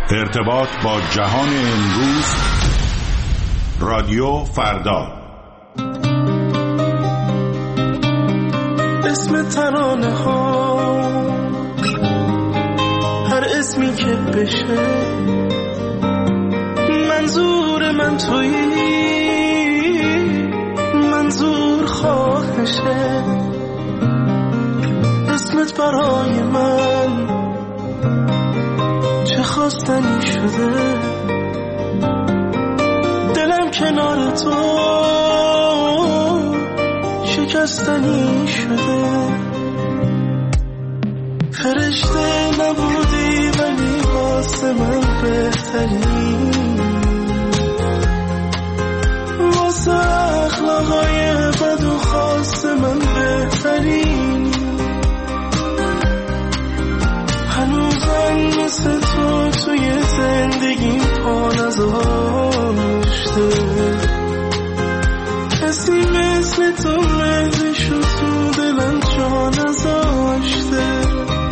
ارتباط با جهان امروز، رادیو فردا. اسم ترانه ها، هر اسمی که بشه، منظور من تویی، منظور خواهشه. اسمت برای من چه خواستنی شده، دلم کنار تو شکستنی شده. فرشته نبودی ولی واسه من بهتری، واسه اخلاقای بد و خاص من بهتری. هنوزم مثل تو توی زندگیم پا نذاشته، کسی مثل تو مهرشو تو دلم جا نذاشته.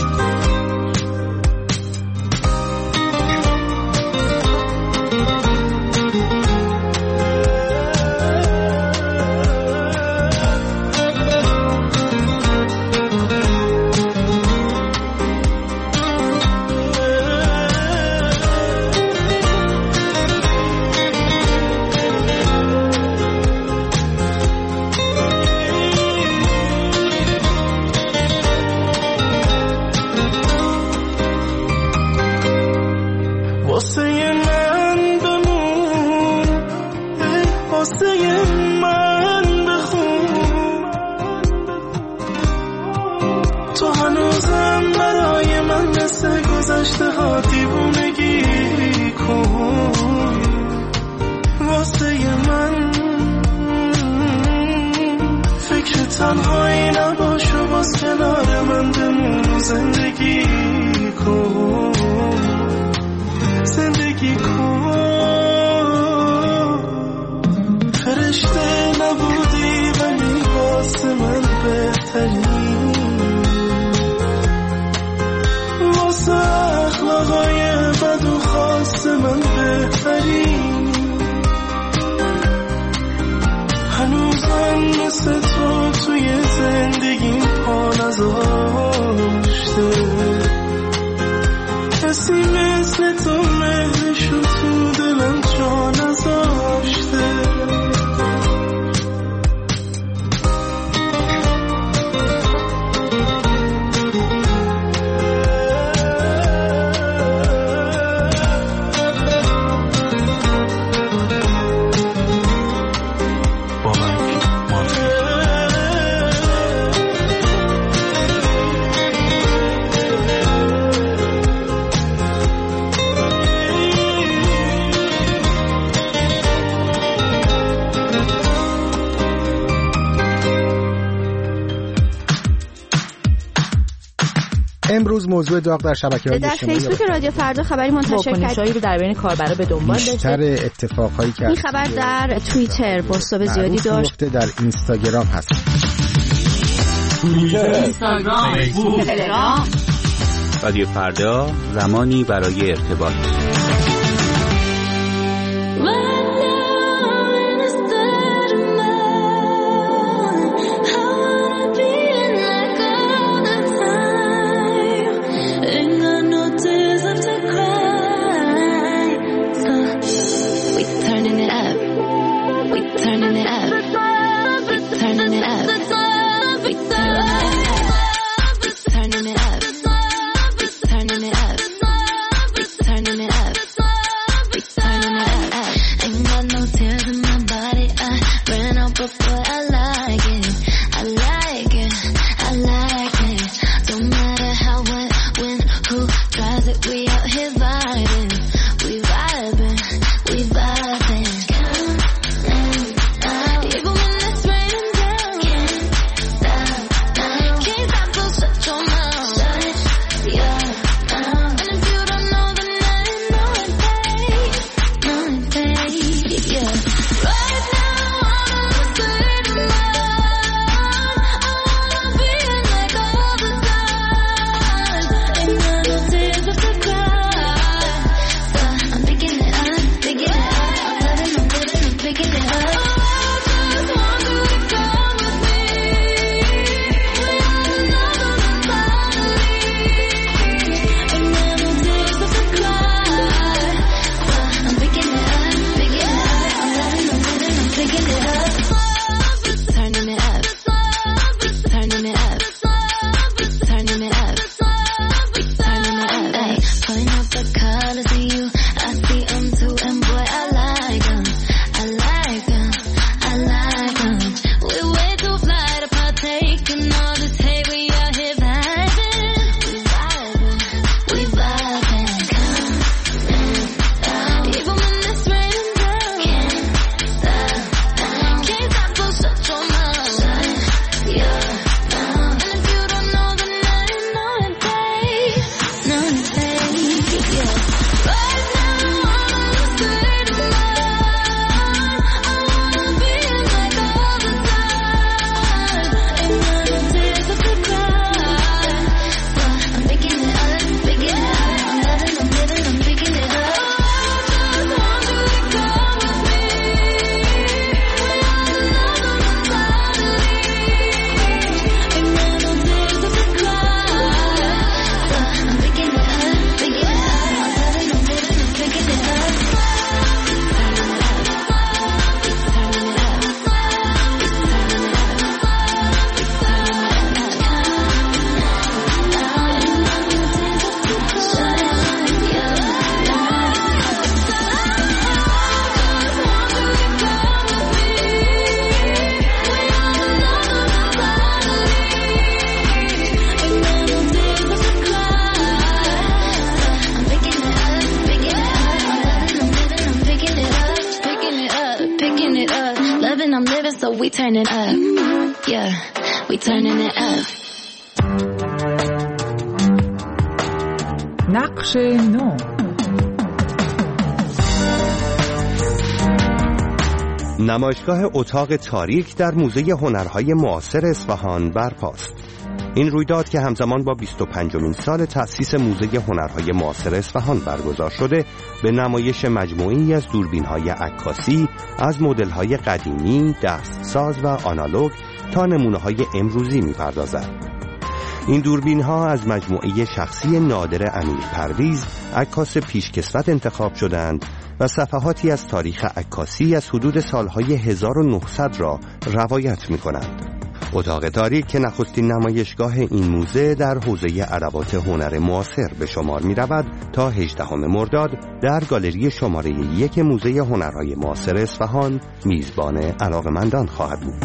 تنهایی نباشو، باز کنار من بمون، زندگی کن، زندگی کن. فرشته نبودی ولی واسه من بهتری، واسه اخلاقای بد و خاص من بهتری. هنوزم مثل تو توی زندگیم پا نذاشته، کسی مثل تو مهرشو تو دلم جا نذاشته. امروز موضوع داغ در شبکه‌های اجتماعی در فیسبوک رادیو فردا خبری منتشر کرد رو در بین کاربرا به دنبال داشته. بیشتر اتفاقایی که این خبر در توییتر پست‌های زیادی داشت، در اینستاگرام هست. توییتر، اینستاگرام، فیسبوک، تلگرام. رادیو فردا، زمانی برای ارتباط. cry. we turning up. Yeah, we turning it up. نقش نو. نمایشگاه اتاق تاریک در موزه هنرهای معاصر اصفهان برپاست. این رویداد که همزمان با 25مین سال تأسیس موزه هنرهای معاصر اصفهان برگزار شده، به نمایش مجموعی از دوربین‌های عکاسی از مدل‌های قدیمی، دستساز و آنالوگ تا نمونه‌های امروزی می‌پردازد. این دوربین‌ها از مجموعه شخصی نادر امیر پرویز، عکاس پیشکسوت انتخاب شدند و صفحاتی از تاریخ عکاسی از حدود سالهای 1900 را روایت می‌کنند. اتاق تاریک که نخستین نمایشگاه این موزه در حوزه ادوات هنر معاصر به شمار می‌رود، تا 18 مرداد در گالری شماره 1 موزه هنرهای معاصر اصفهان میزبان علاقه‌مندان خواهد بود.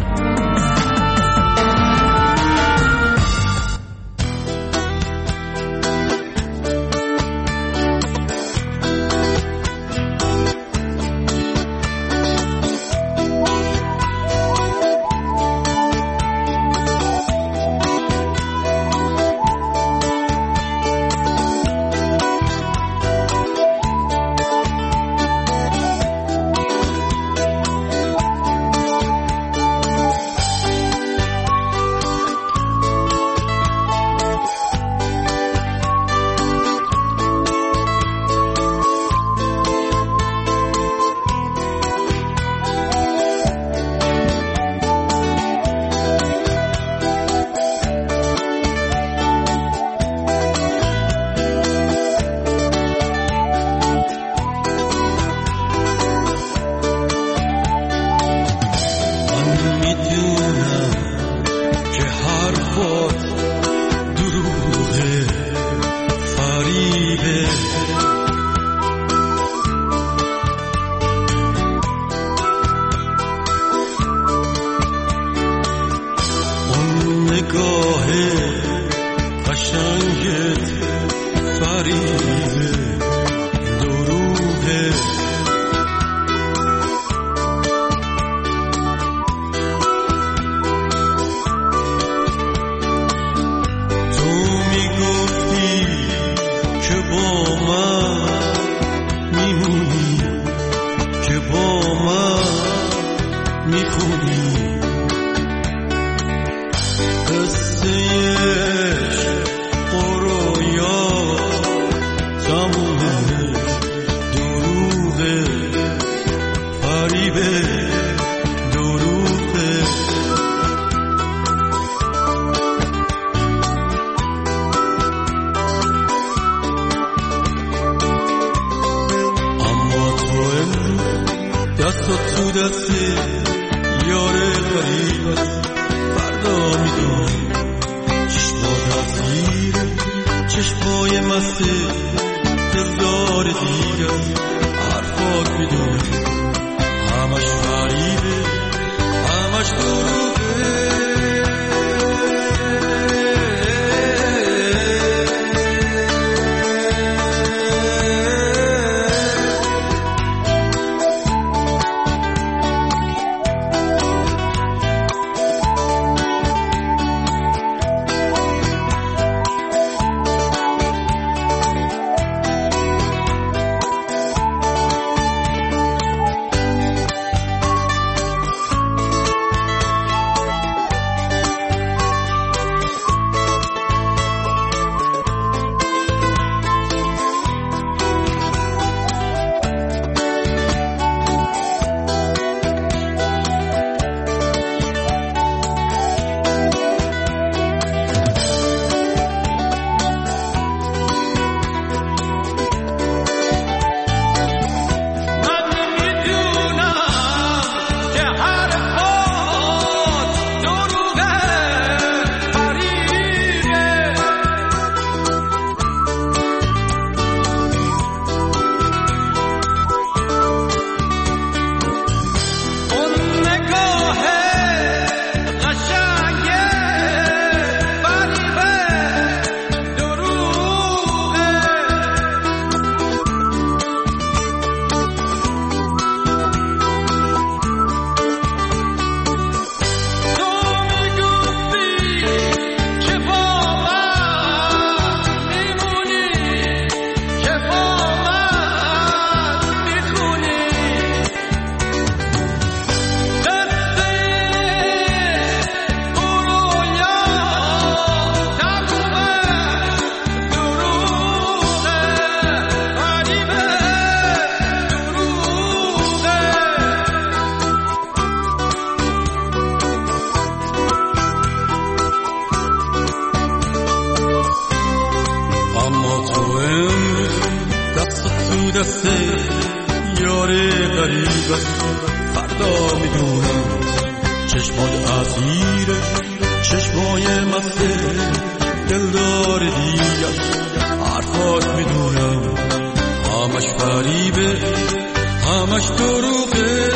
دست یار غریبت، فردا میدونم چشمات اسیره، چشمای مسته دلدار دیگر، حرفات میدونم همش فریبه، همش دروغه.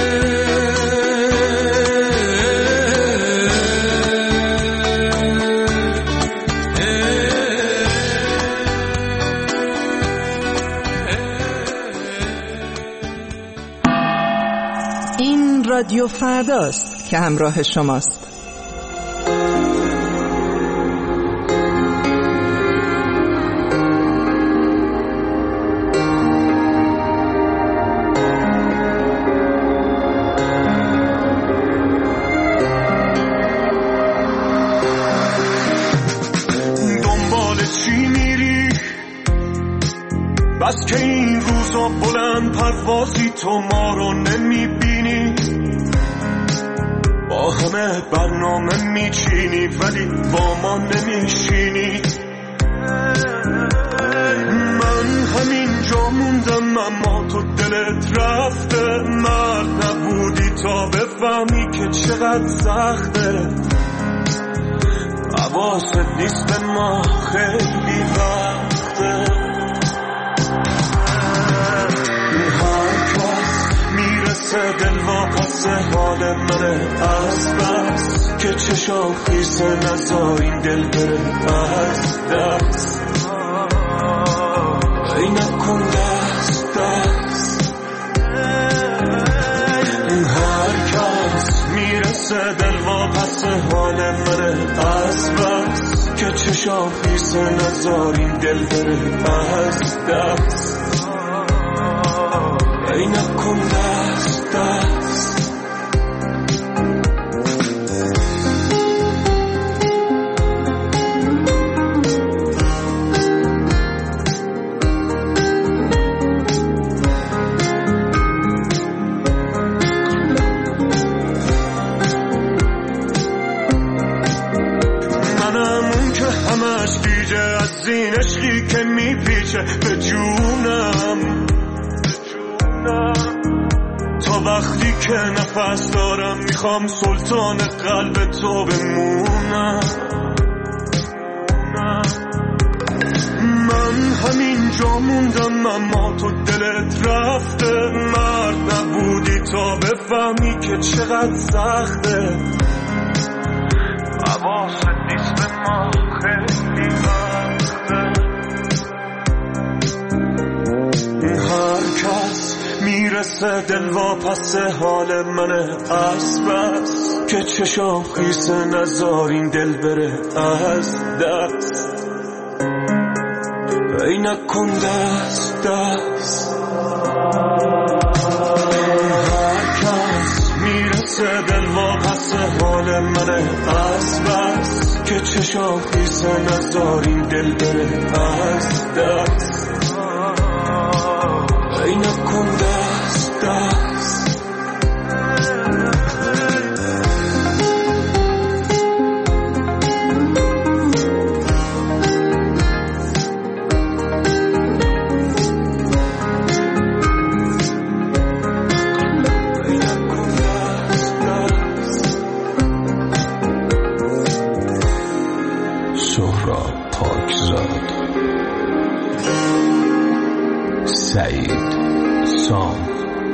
این رادیو فرداست که همراه شماست. بس که این روزا بلند پروازی تو ما رو نمیبینی، با همه برنامه میچینی ولی با ما نمیشینی. من همینجا موندم اما تو دلت رفته، مرد نبودی تا بفهمی که چقدر سخته. حواست نیست به ما خیلی وقته، دل واپس حال منه از بس که چشم خیسه نزار این دل بره از دست. ای نکن دست دست، هر کس میرسه دل واپس حال منه از بس که چشم خیسه نزار این دل بره از دست. ای نکن دست دست. منم اون که همش دیجه از این عشقی که میپیچه به جونم، تا وقتی که نفس دارم میخوام سلطان قلب تو بمونم. من همینجا موندم اما تو دلت رفته، مرد نبودی تا بفهمی که چقدر سخته. حواست نیست به ما خیلی وقته، هر کس میرسه دل واپس حال منه از بس که چشم خیسه نزار این دل بره از دست. ای نکن دست دست، هر کس میرسه دل واپس حال منه از بس که چشم خیسه نزار این دل بره از دست. ای نکن دست دست. سهراب پاکزاد، سعید سام.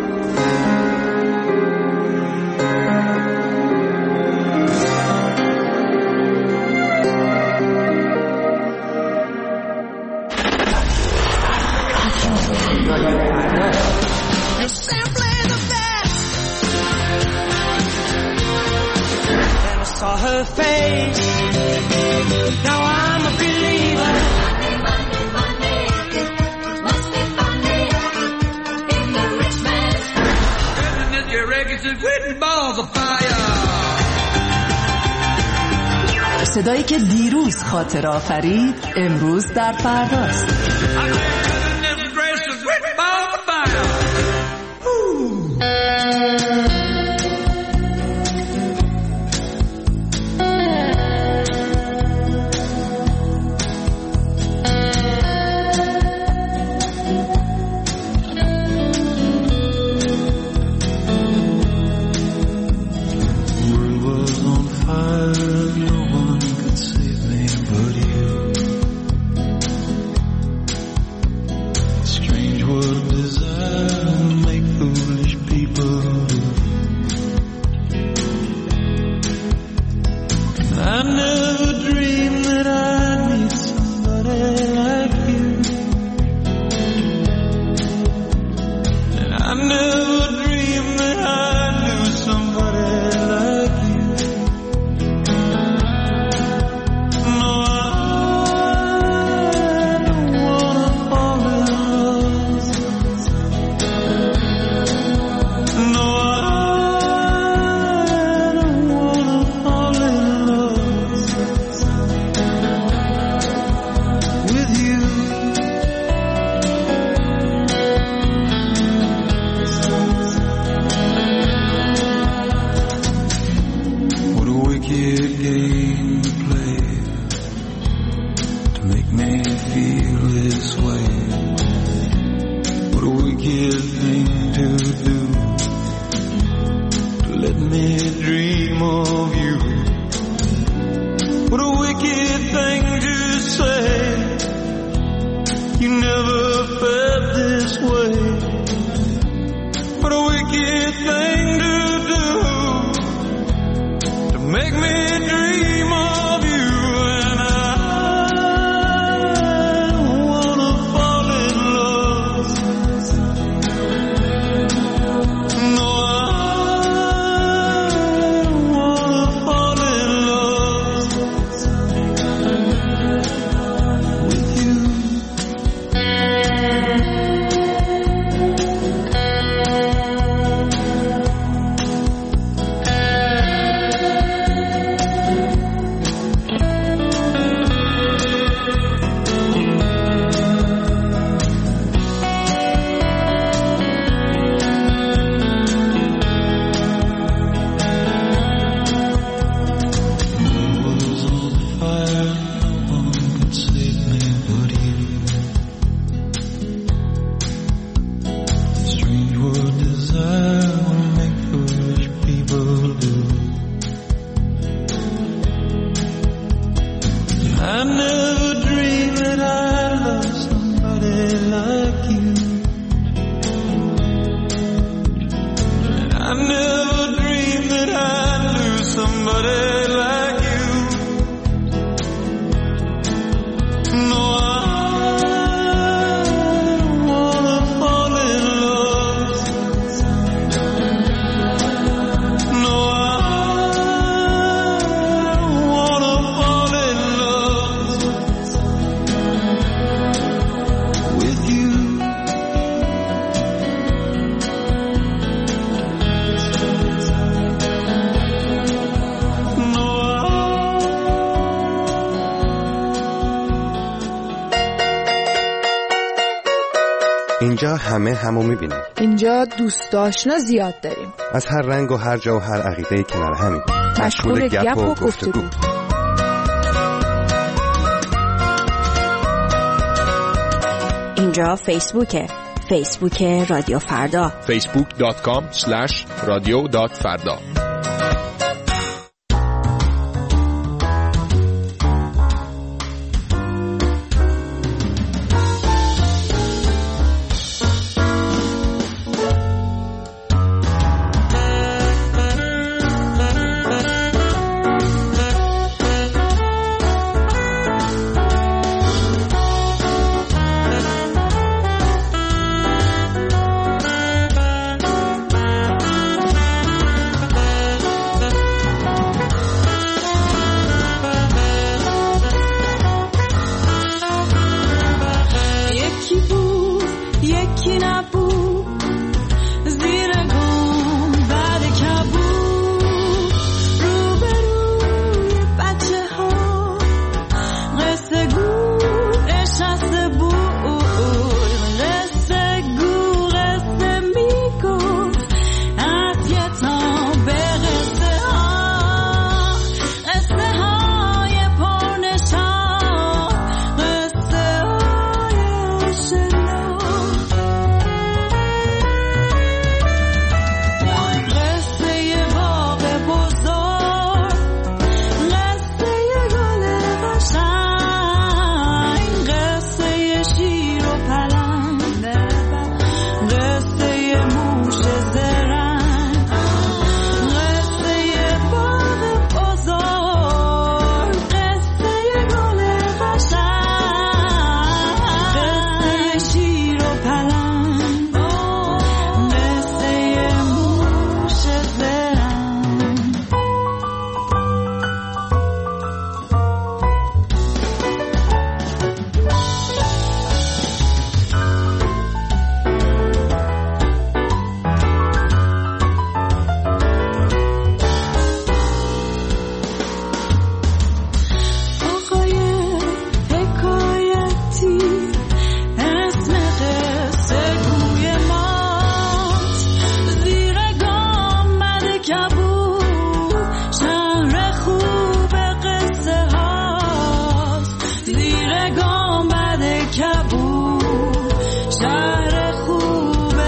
Saw her face, now I'm a believer. Monday, must be funny in the rich man's living at your records and written balls of fire. صدایی که دیروز خاطره آفرید امروز در فرداست. wicked thing to do, to let me dream of you. What a wicked thing to say, you never felt this way. What a wicked thing to do, to make me dream of you. And I wanna fall in love. No, I wanna fall in love with you. اینجا همه همو میبینیم. اینجا دوست آشنا زیاد داریم. از هر رنگ و هر جا و هر عقیده کنار همین. مشغول گپ و گفتگو. اینجا فیسبوکه. فیسبوک رادیو فردا. facebook.com/radio.farda. شهر خوب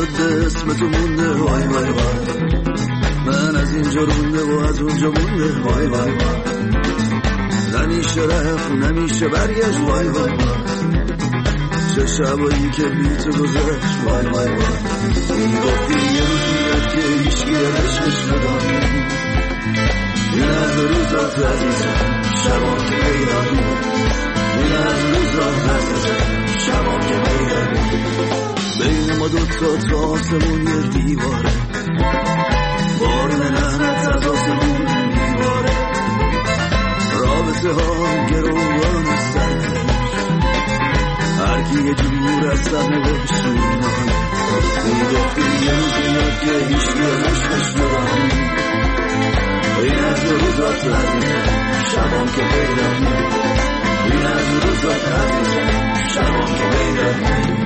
جاده اسم تو مونده وای وای وای، من از اینجا رونده و از اونجا مونده وای وای وای، نمیشه رفت نمیشه برگشت وای وای وای، چه شبایی که بی تو گذشت وای وای وای، این گفتی یه روز میاد که هیچکی عشقش نداری، این از روزات عزیزم شبا که بیداری، این از روزات عزیزم شبا که بیداری، بین ما دوتا تا آسمون یه دیواره، بارون لعنت از آسمون میباره، رابطه ها گروگان سرنوشت، هر کی یه جور از سرنوشت میمانه، میگفتی یه روز میاد که هیچکی عشقش نداری، این از روزات عزیزم شبام که بیداری، این از روزات عزیزم شبام که بیداری.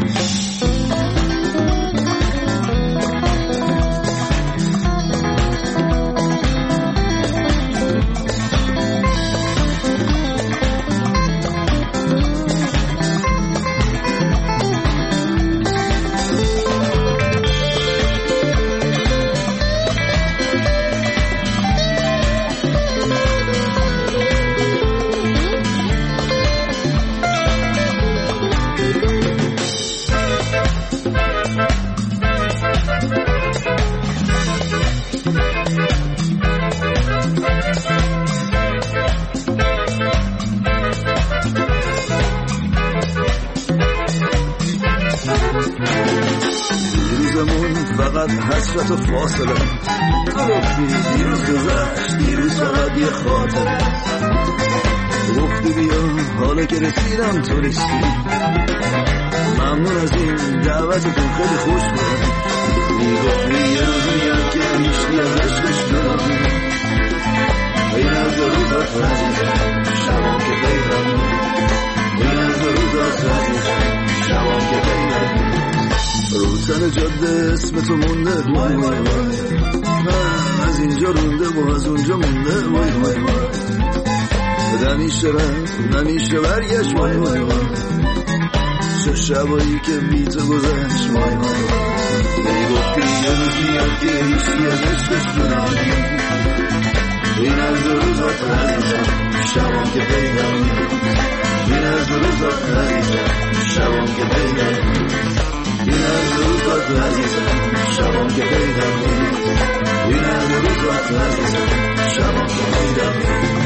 حسرت و فاصله تو گفتی دیروز گذشت، دیروز فقط یه خاطره، گفتی بیا حالا که رسیدم تو رسیدی، ممنون از این دعوتتون خیلی خوش بود، میگفتی یه روز میاد که هیچکی از عشقش نداری، این از روزات عزیزم شبام که بیداری، این از روزات عزیزم شبام که بیداری، رو تن جاده اسم تو مونده وای وای وای، من از اینجا رونده و از اونجا مونده وای وای وای، نمیشه رفت نمیشه برگشت وای وای وای، چه شبایی که بی تو گذشت وای وای وای، میگفتی یه روز میاد که هیچکی از عشقش نداری، این از روزات عزیزم شبام که بیداری، این از روزات عزیزم شبام که بیداری، این از روزات عزیزم شبام که بیداری، این از روزات عزیزم شبام که بیداری.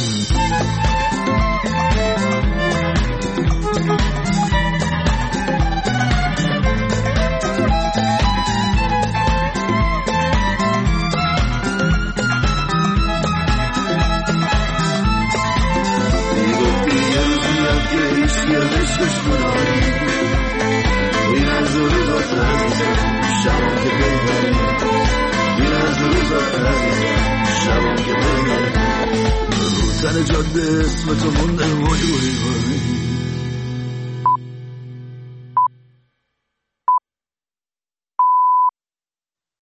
میگفتی یه روز میاد که هیچکی از عشقش نداری، این از روزات عزیزم شبام که بیداری، این از روزات عزیزم شبام که بیداری، رو تن جاده اسم تو مونده وای وای وای.